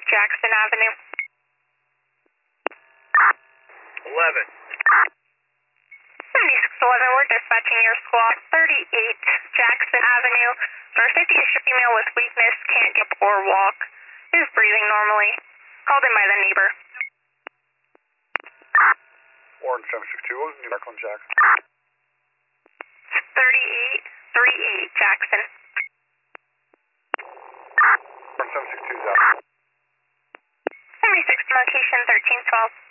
Jackson Avenue. 11. 7611, we're dispatching your squad 38 Jackson Avenue. For 50 female with weakness, can't get or walk, is breathing normally. Called in by the neighbor. Orange 762, what was the New on Jackson? 3838 Jackson. Orange 762 is out. 76 location 1312.